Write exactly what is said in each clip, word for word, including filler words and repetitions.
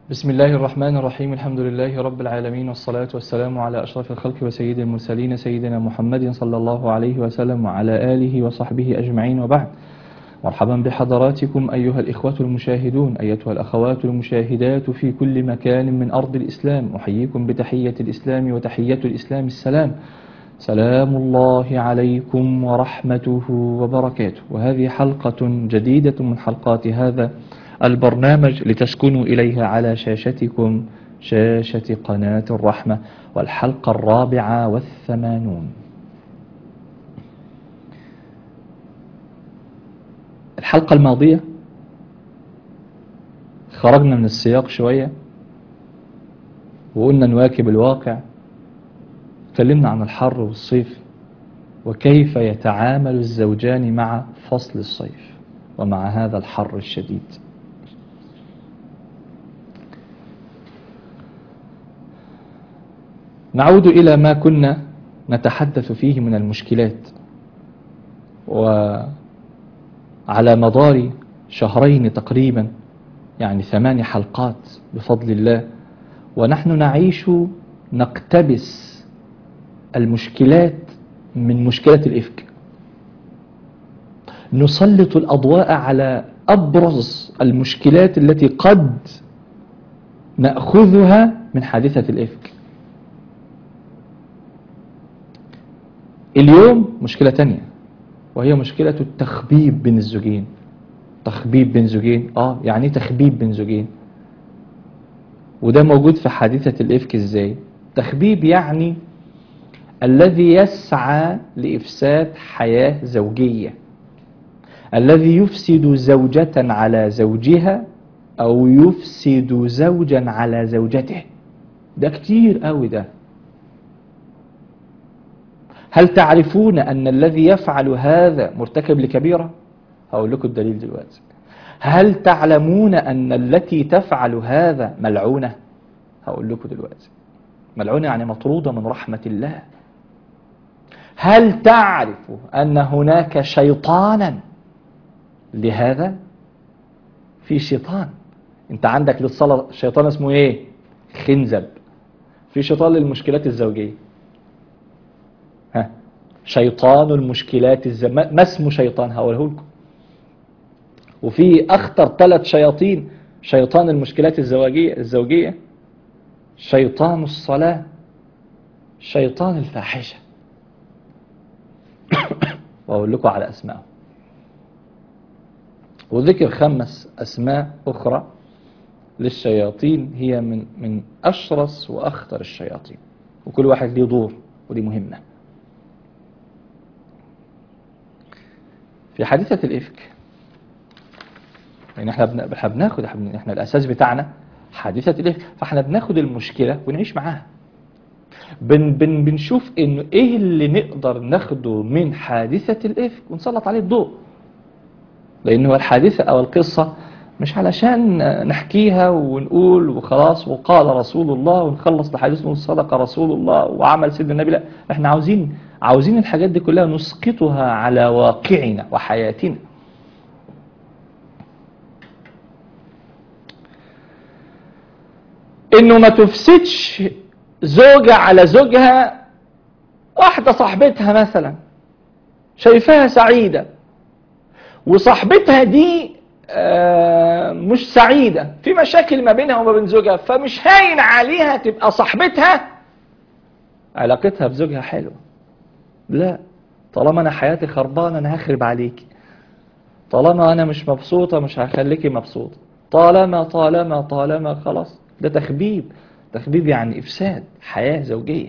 بسم الله الرحمن الرحيم. الحمد لله رب العالمين، والصلاة والسلام على أشرف الخلق وسيد المرسلين سيدنا محمد صلى الله عليه وسلم وعلى آله وصحبه أجمعين، وبعد. مرحبا بحضراتكم أيها الإخوة المشاهدون، أيتها الأخوات المشاهدات في كل مكان من أرض الإسلام، أحييكم بتحية الإسلام، وتحية الإسلام السلام. سلام الله عليكم ورحمته وبركاته. وهذه حلقة جديدة من حلقات هذا البرنامج لتسكنوا إليها على شاشتكم، شاشة قناة الرحمة، والحلقة الرابعة والثمانون. الحلقة الماضية خرجنا من السياق شوية وقلنا نواكب الواقع. تكلمنا عن الحر والصيف وكيف يتعامل الزوجان مع فصل الصيف ومع هذا الحر الشديد. نعود إلى ما كنا نتحدث فيه من المشكلات، وعلى مدار شهرين تقريبا، يعني ثمان حلقات بفضل الله، ونحن نعيش نقتبس المشكلات من مشكلة الإفك. نسلط الأضواء على أبرز المشكلات التي قد نأخذها من حادثة الإفك. اليوم مشكلة تانية، وهي مشكلة التخبيب بين الزوجين. تخبيب بين زوجين، آه يعني تخبيب بين زوجين، وده موجود في حادثة الإفك إزاي؟ تخبيب يعني الذي يسعى لإفساد حياة زوجية، الذي يفسد زوجة على زوجها أو يفسد زوجا على زوجته. ده كتير قوي ده. هل تعرفون أن الذي يفعل هذا مرتكب لكبيرة؟ هقول لكم الدليل دلوقتي. هل تعلمون أن التي تفعل هذا ملعونة؟ هقول لكم دلوقتي. ملعونة يعني مطرودة من رحمة الله. هل تعرف أن هناك شيطانا لهذا؟ في شيطان. انت عندك للصلاة شيطان اسمه ايه؟ خنزب. في شيطان للمشكلات الزوجية. ها، شيطان المشكلات الزوجية. ما اسمه شيطان؟ هقوله لكم. وفي أخطر ثلاث شياطين: شيطان المشكلات الزوجية الزوجية شيطان الصلاة، شيطان الفاحشة. وأقول لكم على أسماء، وذكر خمس أسماء أخرى للشياطين هي من من أشرس وأخطر الشياطين، وكل واحد ليه دور، ودي مهمة. في حادثة الإفك، يعني احنا بناخد احنا الأساس بتاعنا حادثة الإفك، فاحنا بناخد المشكلة ونعيش معاها. بن بن بنشوف انه ايه اللي نقدر ناخده من حادثة الإفك ونسلط عليه الضوء، لانه الحادثة او القصة مش علشان نحكيها ونقول وخلاص وقال رسول الله ونخلص الحديث ونقول صدق رسول الله وعمل سيدنا النبي. لا، احنا عاوزين عاوزين الحاجات دي كلها نسقطها على واقعنا وحياتنا. انه ما تفسدش زوجة على زوجها. واحدة صاحبتها مثلا شايفاها سعيدة، وصاحبتها دي آه مش سعيدة، في مشاكل ما بينها وما بين زوجها، فمش هاين عليها تبقى صاحبتها علاقتها بزوجها حلوة. لا، طالما انا حياتي خربانة انا هخرب عليكي، طالما انا مش مبسوطة مش هخليكي مبسوطة، طالما طالما طالما خلاص. ده تخبيب. تخبيب يعني إفساد حياة زوجية.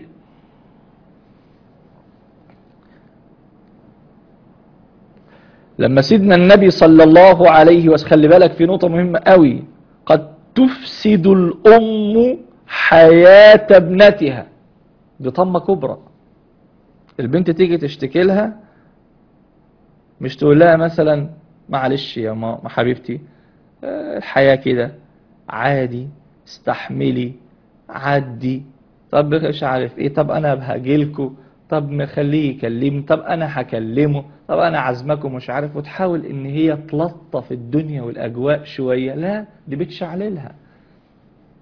لما سيدنا النبي صلى الله عليه وسلم، خلي بالك في نقطة مهمة قوي، قد تفسد الأم حياة ابنتها. دي طمة كبرى. البنت تيجي تشتكي لها، مش تقول لها مثلا معلش يا ماما حبيبتي الحياة كده عادي، استحملي، عدي، طب مش عارف ايه، طب انا هجيلكوا، طب نخليه يكلمني، طب انا هكلمه، طب انا عازمكم مش عارف، وتحاول ان هي تلطف الدنيا والاجواء شوية. لا، دي بتشعللها.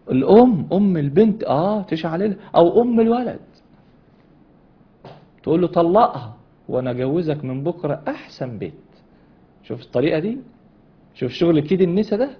الام ام البنت اه تشعل، او ام الولد تقول له طلقها وانا اجوزك من بكره احسن بيت. شوف الطريقه دي، شوف شغل كيد النسا ده،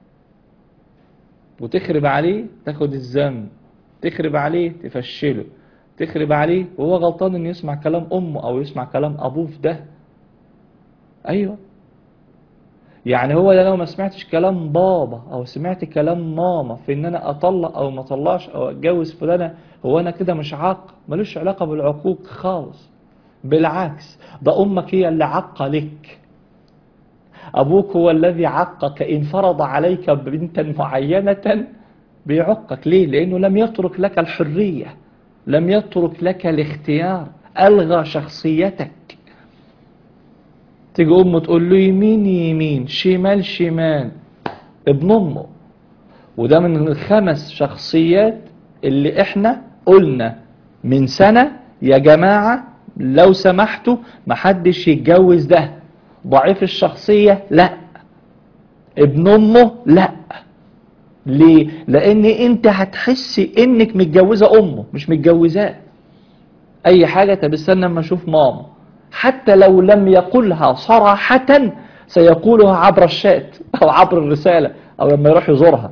وتخرب عليه تاخد الذنب، تخرب عليه تفشله، تخرب عليه وهو غلطان انه يسمع كلام امه او يسمع كلام ابوه في ده. ايوه، يعني هو لو ما سمعتش كلام بابا او سمعت كلام ماما في ان انا اطلق او ما اطلقش او اتجوز فلانه، هو انا كده مش عاق؟ ملوش علاقه بالعقوق خالص، بالعكس ده امك هي اللي عاقه لك، ابوك هو الذي عقك ان فرض عليك بنتا معينه بيعقك. ليه؟ لانه لم يترك لك الحريه، لم يترك لك الاختيار، الغى شخصيتك. تيجي امه تقول له يمين يمين شمال شمال، ابن امه. وده من الخمس شخصيات اللي احنا قلنا من سنة يا جماعة لو سمحتوا محدش يتجوز ده. ضعيف الشخصية لا، ابن امه لا. ليه؟ لان انت هتحسي انك متجوزة امه مش متجوزاه. اي حاجة طب استنى اما اشوف ماما، حتى لو لم يقلها صراحة سيقولها عبر الشات او عبر الرسالة او لما يروح يزورها.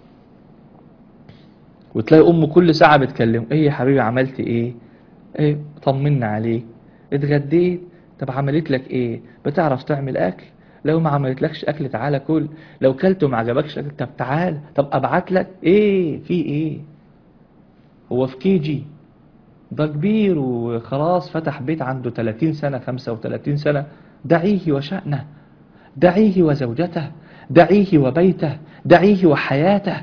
وتلاقي امه كل ساعة بتكلمه، ايه يا حبيبي عملت ايه؟ ايه طمنا عليك، اتغديت؟ طب عملت لك ايه؟ بتعرف تعمل اكل؟ لو ما عملت لكش اكل تعالى كل، لو كلت وما عجبكش اكل طب تعال، طب ابعت لك ايه في ايه؟ هو في كي جي؟ ده كبير وخلاص فتح بيت عنده ثلاثين سنة خمسة وثلاثين سنة. دعيه وشأنه، دعيه وزوجته، دعيه وبيته، دعيه وحياته.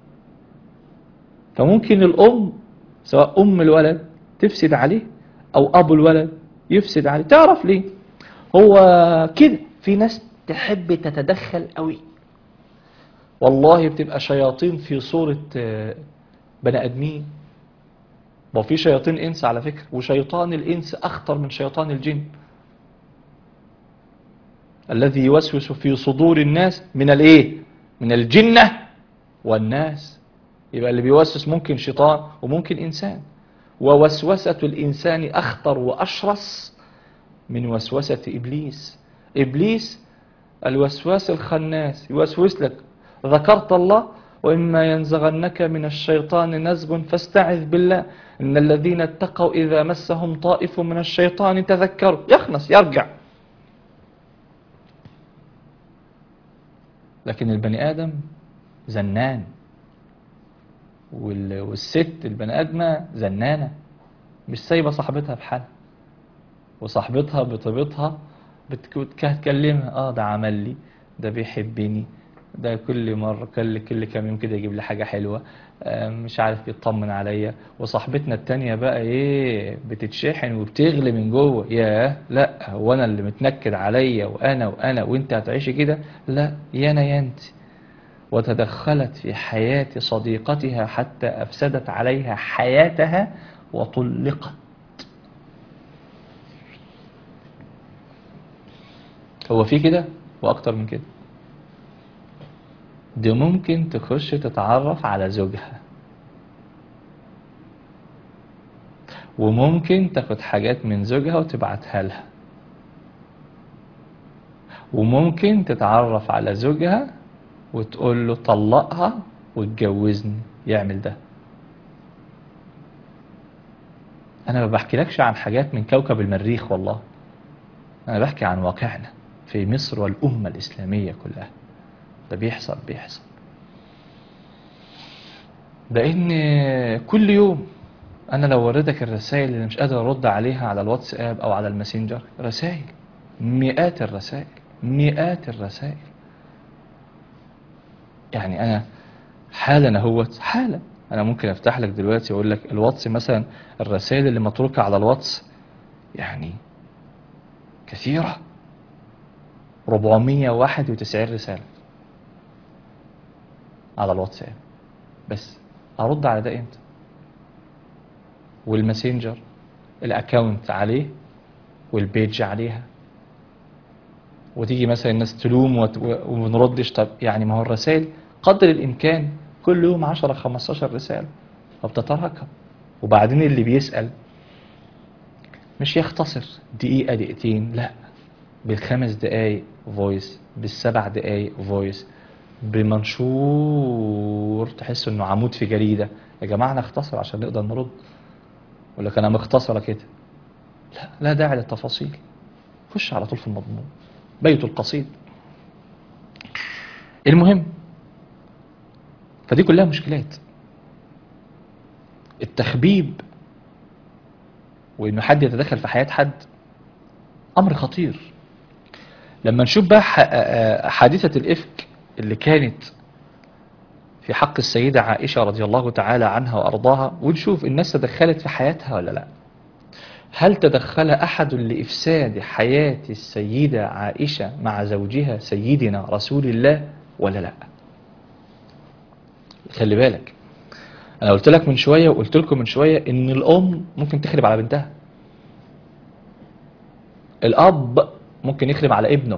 فممكن الأم سواء أم الولد تفسد عليه أو أبو الولد يفسد عليه. تعرف ليه؟ هو كده في ناس تحب تتدخل قوي، والله بتبقى شياطين في صورة بني آدمين. وفي شياطين إنس على فكرة، وشيطان الإنس أخطر من شيطان الجن، الذي يوسوس في صدور الناس من الإيه؟ من الجنة والناس. يبقى اللي بيوسوس ممكن شيطان وممكن إنسان، ووسوسة الإنسان أخطر وأشرس من وسوسة إبليس. إبليس الوسواس الخناس يوسوس لك ذكرت الله وإما ينزغنك من الشيطان نزغ فاستعذ بالله إن الذين اتقوا إذا مسهم طائف من الشيطان تذكروا، يخنس يرجع. لكن البني آدم زنان، والست البني آدمة زنانة، مش سايبة صاحبتها بحالها، وصاحبتها بطبيعتها بتكلمها اه ده عمل لي، ده بيحبني، ده كل مرة كل كل كام يوم كده يجيب لي حاجة حلوة، مش عارف يطمن عليا. وصاحبتنا التانية بقى ايه بتتشحن وبتغلي من جوه، ياه لا هو انا اللي متنكد عليا وانا وانا وانت هتعيشي كده؟ لا يانا يانت. وتدخلت في حياة صديقتها حتى أفسدت عليها حياتها وطلقت. هو في كده وأكتر من كده. دي ممكن تخش تتعرف على زوجها، وممكن تاخد حاجات من زوجها وتبعتها لها، وممكن تتعرف على زوجها وتقول له طلقها واتجوزني، يعمل ده. أنا ما بحكي عن حاجات من كوكب المريخ والله، أنا بحكي عن واقعنا في مصر والأمة الإسلامية كلها. ده بيحصل بيحصل لأن كل يوم أنا لو وريتك الرسائل اللي مش قادر أرد عليها على الواتساب أو على الماسنجر، رسائل مئات الرسائل مئات الرسائل. يعني أنا حالا اهوت حالا أنا ممكن أفتح لك دلوقتي وأقول لك الواتس مثلا، الرسائل اللي متروكة على الواتس يعني كثيرة، أربعمائة وواحد وتسعين رسالة على الواتساب بس. أرد على ده إمتى؟ والماسنجر الأكاونت عليه والبيج عليها، وتيجي مثلا الناس تلوم وما نردش. طب يعني ما هو الرسائل قدر الإمكان كل يوم عشرة خمستاشر رسالة فبتتراكم. وبعدين اللي بيسأل مش يختصر دقيقة دقيقتين، لا، بالخمس دقايق فويس، بالسبع دقايق فويس، بمنشور تحس انه عمود في جريدة. يا جماعة نختصر عشان نقدر نرد، ولا كان انا مختصرة كده؟ لا، لا داعي للتفاصيل، خش على طول في المضمون، بيت القصيد. المهم، فدي كلها مشكلات. التخبيب وانه حد يتدخل في حياة حد امر خطير. لما نشوف بقى حادثة الإفك اللي كانت في حق السيدة عائشة رضي الله تعالى عنها وأرضاها، ونشوف الناس تدخلت في حياتها ولا لا. هل تدخل أحد لإفساد حياة السيدة عائشة مع زوجها سيدنا رسول الله ولا لا؟ خلي بالك، أنا قلت لك من شوية وقلت لكم من شوية إن الأم ممكن تخرب على بنتها، الأب ممكن يخرب على ابنه،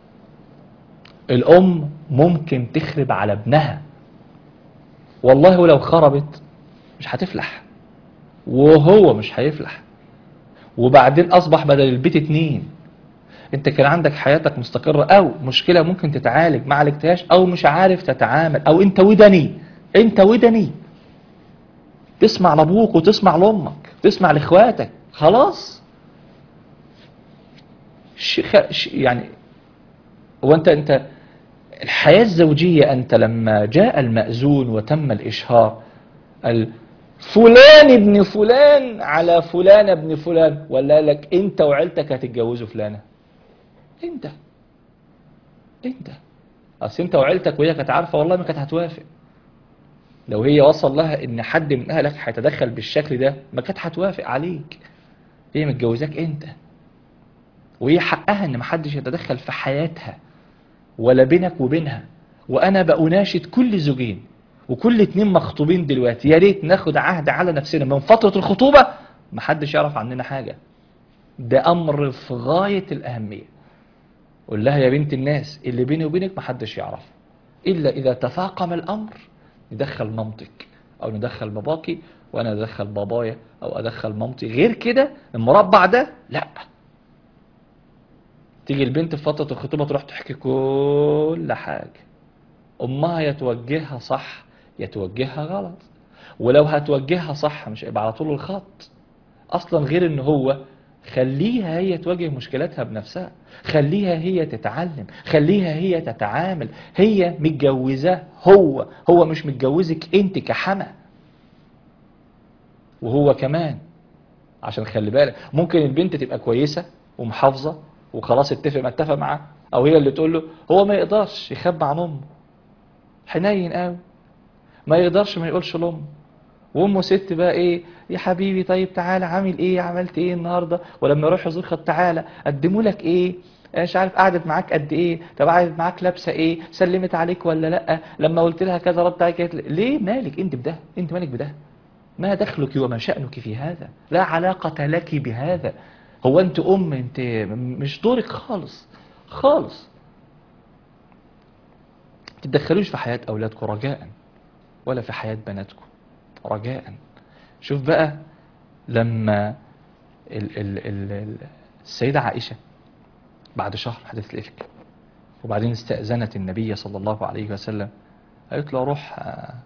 الأم ممكن تخرب على ابنها. والله ولو خربت مش هتفلح، وهو مش هيفلح. وبعدين أصبح بدل البيت اتنين. انت كان عندك حياتك مستقرة، او مشكلة ممكن تتعالج ما عالجتهاش، او مش عارف تتعامل، او انت ودني انت ودني تسمع لابوك وتسمع لامك تسمع لاخواتك، خلاص. ش... ش... يعني هو انت انت الحياة الزوجية، انت لما جاء المأذون وتم الاشهار، ال... فلان ابن فلان على فلان ابن فلان، ولا لك انت وعيلتك هتتجوزوا فلانة؟ انت انت اصل انت وعيلتك وهي كانت عارفه والله ما كانت هتوافق. لو هي وصل لها ان حد من اهلك هيتدخل بالشكل ده ما كانت هتوافق عليك. هي متجوزاك انت، وهي حقها ان محدش يتدخل في حياتها ولا بينك وبينها. وانا بأناشد كل زوجين وكل اتنين مخطوبين دلوقتي، يا ريت ناخد عهد على نفسنا من فترة الخطوبة محدش يعرف عننا حاجة. ده امر في غاية الاهمية. قول لها يا بنت الناس اللي بيني وبينك محدش يعرف، إلا إذا تفاقم الأمر ندخل مامتك أو ندخل باباكي وأنا أدخل بابايا أو أدخل مامتي. غير كده المربع ده لا. تيجي البنت في فترة الخطوبة تروح تحكي كل حاجة، أمها يتوجهها صح يتوجهها غلط، ولو هتوجهها صح مش هيبقى على طول الخط أصلا. غير إن هو خليها هي تواجه مشكلاتها بنفسها، خليها هي تتعلم، خليها هي تتعامل. هي متجوزاه هو هو مش متجوزك انت كحما. وهو كمان، عشان خلي بالك ممكن البنت تبقى كويسة ومحافظة وخلاص اتفق ما اتفق معاه، او هي اللي تقول له هو ما يقدرش يخبي عن امه، حنين قوي ما يقدرش ما يقولش لامه. وامه ست بقى ايه، يا حبيبي طيب تعالى عامل ايه، عملت ايه النهارده، ولما اروح ازور خد تعالى اقدموا لك ايه، مش عارف قعدت معاك قد ايه، طب قعدت معاك لابسه ايه، سلمت عليك ولا لا، لما قلت لها كذا رد عليك ليه، مالك انت بده، انت مالك بده، ما دخلك وما شأنك في هذا، لا علاقة لك بهذا. هو انت ام، انت مش دورك خالص خالص. تتدخلوش في حياة اولادكم رجاء، ولا في حياة بناتكم رجاء. شوف بقى لما ال ال ال ال السيدة عائشة بعد شهر حدث الإفك، وبعدين استأذنت النبي صلى الله عليه وسلم، قالت له روح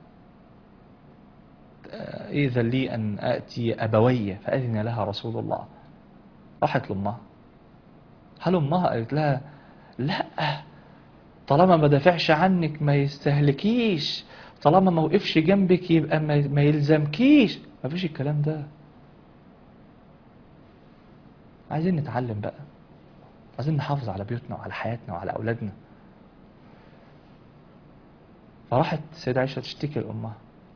إذن لي أن آتي أبوي، فأذن لها رسول الله. راحت لأمها، هل أمها قالت لها لا طالما ما دافعش عنك ما يستهلكيش، طالما ما وقفش جنبك يبقى ما يلزمكيش؟ ما فيش الكلام ده. عايزين نتعلم بقى، عايزين نحافظ على بيوتنا وعلى حياتنا وعلى أولادنا. فراحت السيدة عائشة تشتكي لأمها،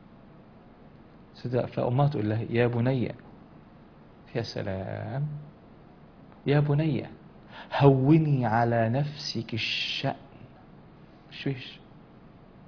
فأمها تقول لها يا بني، يا سلام، يا بني هوني على نفسك الشأن، شويش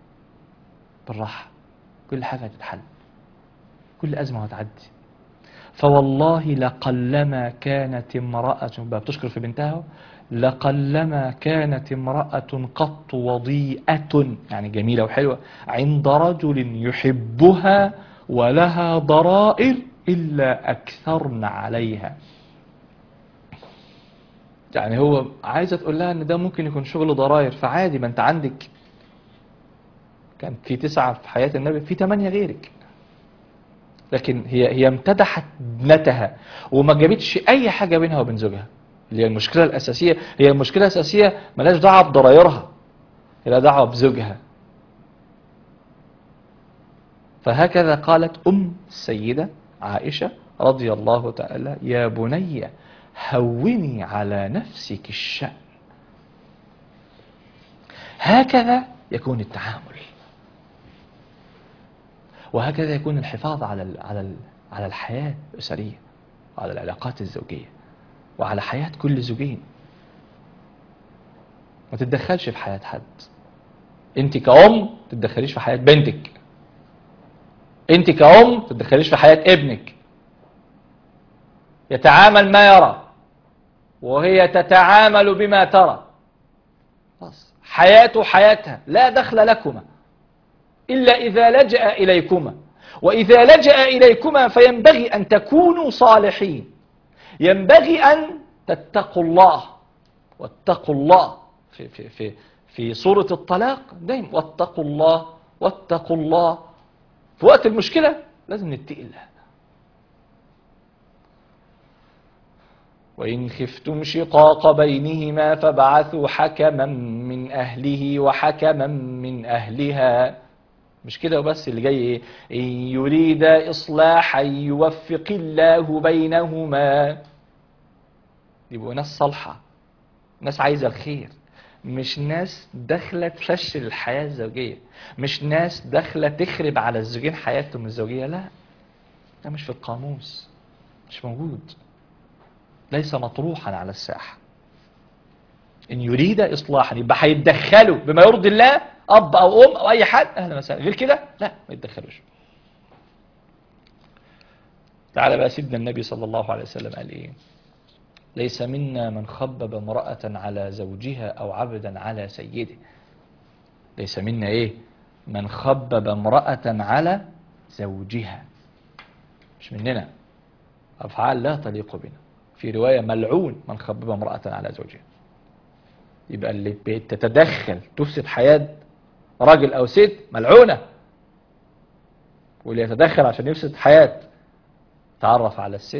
بالراحة، كل حاجة هتتحل، كل أزمة هتعدي. فوالله لقلما كانت امرأة بقى بتشكر في بنتها، لقلما كانت امرأة قط وضيئة يعني جميلة وحلوة عند رجل يحبها ولها ضرائر إلا أكثرن عليها. يعني هو عايزة تقول لها ان ده ممكن يكون شغل ضرائر، فعادي، ما انت عندك كان في تسعة في حياة النبي، في ثمانية غيرك. لكن هي هي امتدحت ابنتها وما جابتش اي حاجة بينها وبين زوجها، اللي هي المشكلة الاساسية. هي المشكلة الاساسية ملاش دعوة بضرايرها، لها دعوة بزوجها. فهكذا قالت ام السيدة عائشة رضي الله تعالى: يا بني هوني على نفسك الشأن. هكذا يكون التعامل، وهكذا يكون الحفاظ على ال على ال على الحياة الأسرية وعلى العلاقات الزوجية وعلى حياة كل زوجين. ما تتدخلش في حياة حد. انت كأم ما تتدخليش في حياة بنتك، انت كأم ما تتدخليش في حياة ابنك. يتعامل ما يرى وهي تتعامل بما ترى، حياته حياتها، لا دخل لكما إلا إذا لجأ إليكما. وإذا لجأ إليكما فينبغي أن تكونوا صالحين، ينبغي أن تتقوا الله. واتقوا الله في, في, في, في سورة الطلاق دايما، واتقوا الله واتقوا الله. في وقت المشكلة لازم نتقي الله. وإن خفتم شقاق بينهما فابعثوا حكما من أهله وحكما من أهلها. مش كده وبس، اللي جاي ايه؟ إن يريد إصلاحا يوفق الله بينهما. يبقوا ناس صالحة، ناس عايزة الخير، مش ناس داخلة تفشل الحياة الزوجية، مش ناس داخلة تخرب على الزوجين حياتهم الزوجية. لا، ده مش في القاموس، مش موجود، ليس مطروحا على الساحة. إن يريد إصلاحا يبقى هيتدخلوا بما يرضي الله، أب أو أم أو أي حد، أهلا وسهلا. غير كده لا، ما يتدخلوش. تعالى بقى سيدنا النبي صلى الله عليه وسلم قال إيه؟ ليس منا من خبب امرأة على زوجها أو عبدا على سيده. ليس منا إيه؟ من خبب امرأة على زوجها. مش مننا، أفعال لا تليق بنا. في رواية ملعون من خبب امرأة على زوجها. يبقى اللي بتتدخل تفسد حياة راجل أو ست ملعونة، واللي يتدخل عشان يفسد حياة، تعرف على الست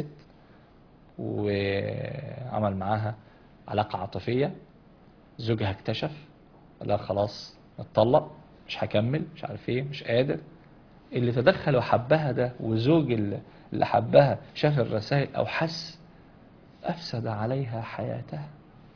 وعمل معاها علاقة عاطفية، زوجها اكتشف، لا خلاص نتطلق، مش هكمل، مش عارف ايه، مش قادر. اللي تدخل وحبها ده، وزوج اللي حبها شاف الرسائل او حس، افسد عليها حياتها،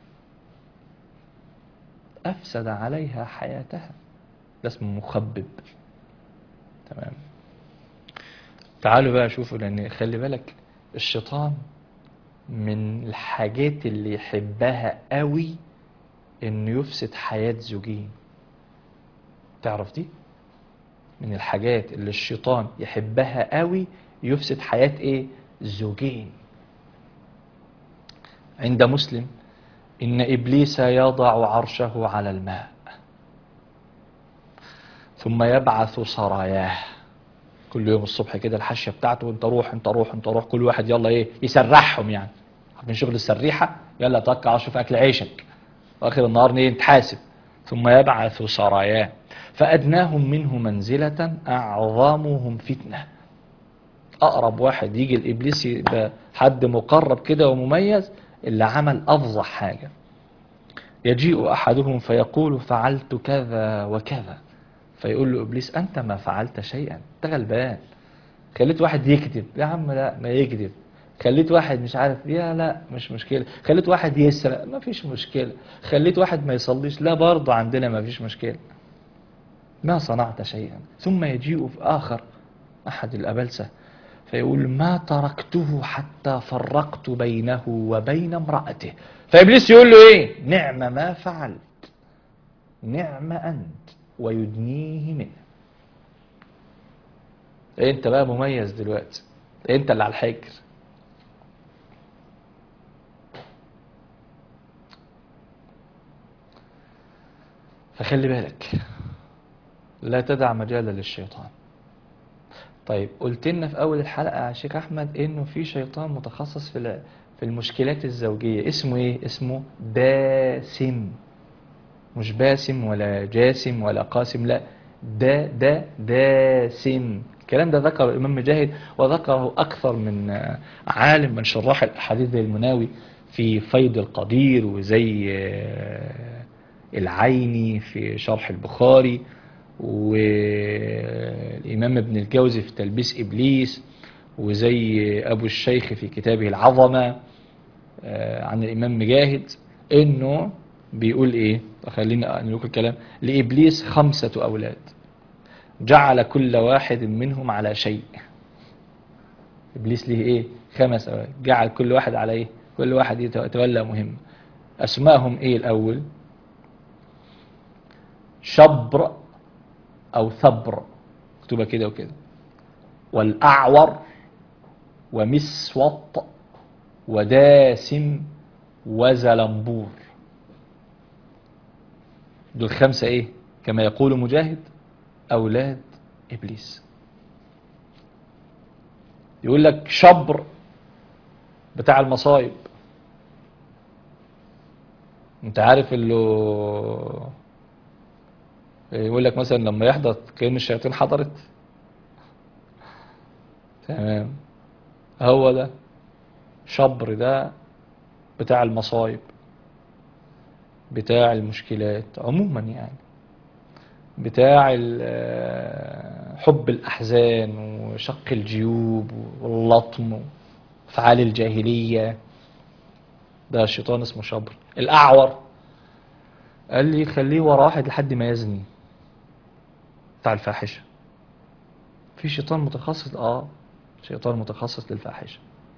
افسد عليها حياتها. ده اسمه مخبب. تمام. تعالوا بقى شوفوا، لان خلي بالك الشيطان من الحاجات اللي يحبها قوي انه يفسد حياة زوجين. تعرف دي؟ من الحاجات اللي الشيطان يحبها قوي يفسد حياة ايه؟ زوجين. عند مسلم: إن إبليس يضع عرشه على الماء ثم يبعث سراياه. كل يوم الصبح كده الحشية بتاعته، انت روح انت روح انت روح، كل واحد يلا ايه يسرحهم، يعني من شغل السريحة، يلا توكل شوف اكل عيشك، واخر النهار ايه نتحاسب. ثم يبعث سراياه فأدناهم منه منزلة أعظمهم فتنة. أقرب واحد يجي الإبليس يبقى حد مقرب كده ومميز، اللي عمل أفظع حاجة. يجيء أحدهم فيقول فعلت كذا وكذا، فيقول له إبليس أنت ما فعلت شيئا، أنت غلبان. خليت واحد يكذب، يا عم لا ما يكذب. خليت واحد مش عارف، يا لا مش مشكلة. خليت واحد يسرق، ما فيش مشكلة. خليت واحد ما يصليش، لا برضه عندنا ما فيش مشكلة. ما صنعت شيئا. ثم يجيء في آخر أحد الأبلسة فيقول ما تركته حتى فرقت بينه وبين امرأته. فإبليس يقول له إيه؟ نعم ما فعلت، نعم أنت، ويدنيه منه. أنت بقى مميز دلوقتي، أنت اللي على الحجر، فخلي بالك، لا تدع مجالا للشيطان. طيب قلت لنا في أول الحلقة يا شيخ أحمد إنه في شيطان متخصص في في المشكلات الزوجية، اسمه إيه؟ اسمه داسم. مش باسم ولا جاسم ولا قاسم، لا، دا دا داسم. الكلام ده ذكر الإمام مجاهد، وذكره أكثر من عالم من شراح الأحاديث زي المناوي في فيض القدير، وزي العيني في شرح البخاري، والإمام ابن الجوزي في تلبيس إبليس، وزي أبو الشيخ في كتابه العظمة عن الإمام مجاهد، إنه بيقول إيه؟ خلينا نقول الكلام. لإبليس خمسة أولاد جعل كل واحد منهم على شيء. إبليس ليه إيه؟ خمس أولاد، جعل كل واحد على إيه؟ كل واحد يتولى مهم. أسمائهم إيه الأول؟ شبر أو ثبر، اكتبها كده وكده، والأعور، ومسوط، وداسم، وزلمبور. دول خمسة إيه؟ كما يقول مجاهد أولاد إبليس. يقول لك شبر بتاع المصايب، انت عارف اللي يقول لك مثلا لما يحضر كأن الشياطين حضرت. تمام، هو ده شبر، ده بتاع المصايب، بتاع المشكلات عموما، يعني بتاع حب الأحزان وشق الجيوب واللطم وأفعال الجاهلية. ده الشيطان اسمه شبر. الأعور قال لي خليه ورا واحد لحد ما يزني، بتاع الفاحشة. في شيطان متخصص، اه شيطان متخصص للفاحشة.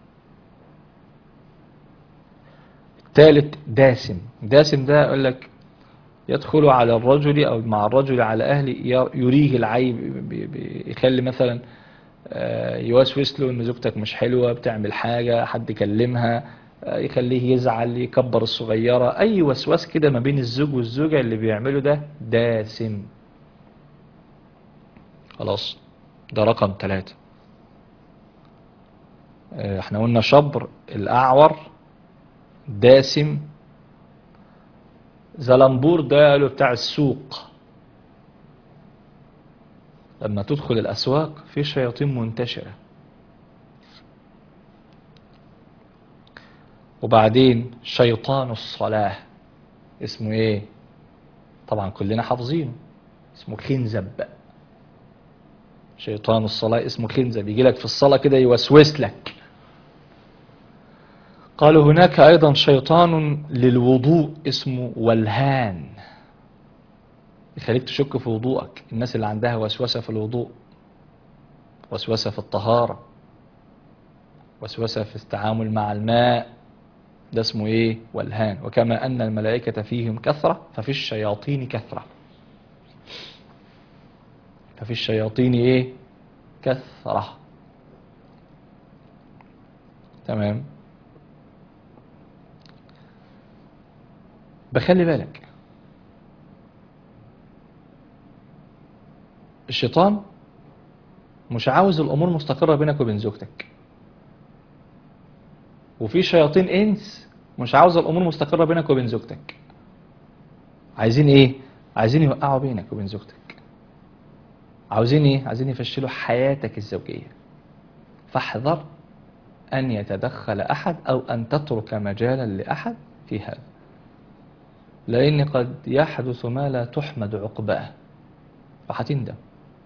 الثالث داسم. داسم ده يقول لك يدخل على الرجل أو مع الرجل على أهله، يريه العيب، يخلي مثلا يوسوس له إن زوجتك مش حلوة، بتعمل حاجة، حد كلمها يخليه يزعل، يكبر الصغيرة، أي وسواس كده ما بين الزوج والزوجة اللي بيعمله ده داسم. خلاص، ده رقم ثلاثة. احنا قلنا شبر، الأعور، داسم، زلمبور ده قالوا بتاع السوق. لما تدخل الأسواق في شياطين منتشرة. وبعدين شيطان الصلاة اسمه ايه؟ طبعا كلنا حافظينه، اسمه خنزب. شيطان الصلاة اسمه خنزب، يجي لك في الصلاة كده يوسوس لك. قالوا هناك أيضا شيطان للوضوء اسمه ولهان، يخليك تشك في وضوءك. الناس اللي عندها وسوسة في الوضوء، وسوسة في الطهارة، وسوسة في التعامل مع الماء، ده اسمه ايه؟ ولهان. وكما أن الملائكة فيهم كثرة ففي الشياطين كثرة. ففي الشياطين ايه؟ كثرة. تمام. بخلي بالك، الشيطان مش عاوز الأمور مستقرة بينك وبين زوجتك، وفي شياطين إنس مش عاوز الأمور مستقرة بينك وبين زوجتك. عايزين إيه؟ عايزين يوقعوا بينك وبين زوجتك. عاوزين إيه؟ عايزين يفشلوا حياتك الزوجية. فاحذر أن يتدخل أحد أو أن تترك مجالا لأحد في هذا، لأن قد يحدث ما لا تحمد عقباه، فهتندم.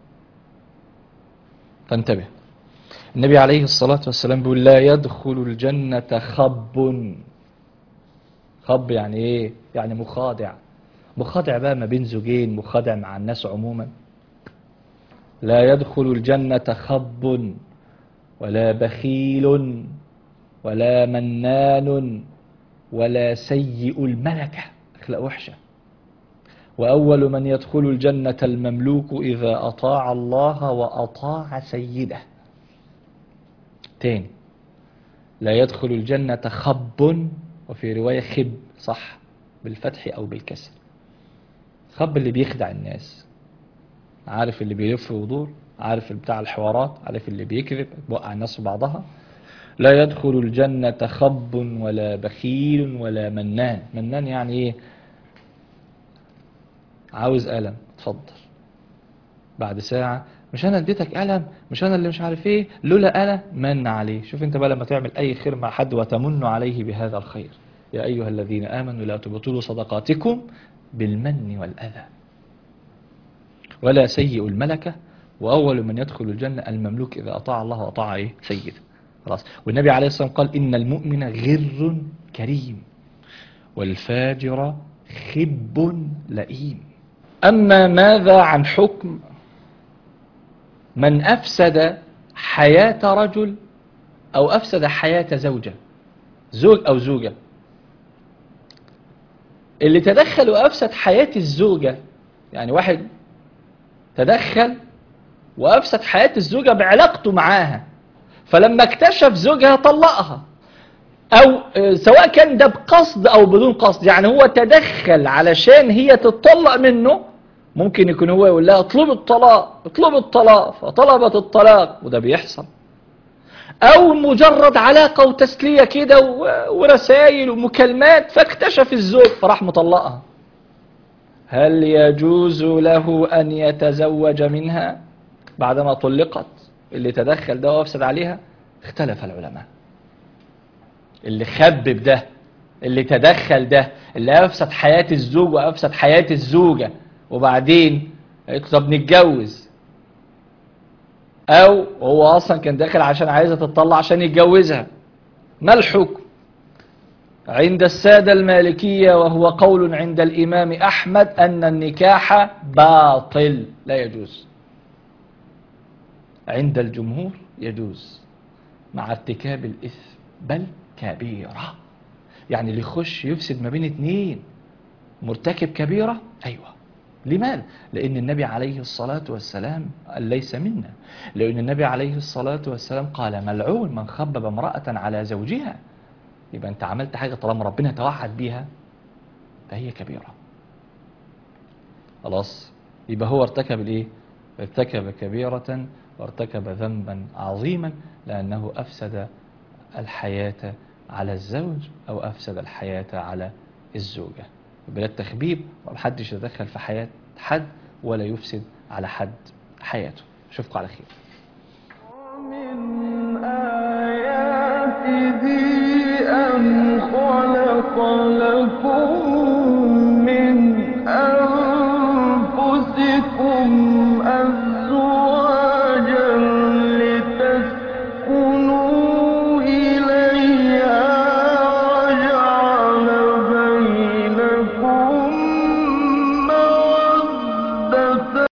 فانتبه. النبي عليه الصلاة والسلام بيقول لا يدخل الجنة خب. خب يعني ايه؟ يعني مخادع. مخادع بقى ما بين زوجين، مخادع مع الناس عموما. لا يدخل الجنة خب، ولا بخيل، ولا منان، ولا سيء الملكة، أخلاق وحشة. وأول من يدخل الجنة المملوك إذا أطاع الله وأطاع سيده. تاني، لا يدخل الجنة خب، وفي رواية خب، صح، بالفتح أو بالكسر. خب اللي بيخدع الناس، عارف اللي بيلف ويدور، عارف بتاع الحوارات، عارف اللي بيكذب بيوقع الناس في بعضها. لا يدخل الجنة خب ولا بخيل ولا منان. منان يعني ايه؟ عاوز قلم، اتفضل. بعد ساعة، مش انا اديتك قلم، مش انا اللي مش عارف ايه، لولا انا من عليه. شوف انت بقى لما تعمل اي خير مع حد وتمن عليه بهذا الخير. يا ايها الذين امنوا لا تبطلوا صدقاتكم بالمن والاذى. ولا سيء الملكة، واول من يدخل الجنة المملوك اذا اطاع الله واطاع ايه سيده. خلاص. والنبي عليه الصلاة والسلام قال ان المؤمن غر كريم والفاجر خب لئيم. اما ماذا عن حكم من أفسد حياة رجل أو أفسد حياة زوجة، زوج أو زوجة؟ اللي تدخل وأفسد حياة الزوجة، يعني واحد تدخل وأفسد حياة الزوجة بعلاقته معاها، فلما اكتشف زوجها طلقها، أو سواء كان ده بقصد أو بدون قصد، يعني هو تدخل علشان هي تطلق منه. ممكن يكون هو يقول لها اطلب الطلاق اطلب الطلاق فطلبت الطلاق، وده بيحصل. او مجرد علاقة وتسلية كده ورسائل ومكالمات، فاكتشف الزوج فراح مطلقها. هل يجوز له ان يتزوج منها بعدما طلقت؟ اللي تدخل ده وافسد عليها، اختلف العلماء. اللي خبب ده، اللي تدخل ده، اللي افسد حياة الزوج وافسد حياة الزوجة، وبعدين طب نتجوز، او هو اصلا كان داخل عشان عايزة تطلع عشان يتجوزها. ما الحكم؟ عند السادة المالكية، وهو قول عند الإمام أحمد، أن النكاح باطل لا يجوز. عند الجمهور يجوز مع ارتكاب الإثم، بل كبيرة. يعني اللي يخش يفسد ما بين اتنين مرتكب كبيرة، أيوة. لماذا؟ لأن النبي عليه الصلاة والسلام قال ليس منا. لأن النبي عليه الصلاة والسلام قال ملعون من خبب امرأة على زوجها. يبقى أنت عملت حاجة طالما ربنا توعد بيها فهي كبيرة. خلاص. يبقى هو ارتكب الايه؟ ارتكب كبيرة وارتكب ذنبا عظيما، لأنه أفسد الحياة على الزوج أو أفسد الحياة على الزوجة. بلا التخبيب، ومحدش يتدخل في حياة حد ولا يفسد على حد حياته. أشوفكم على خير.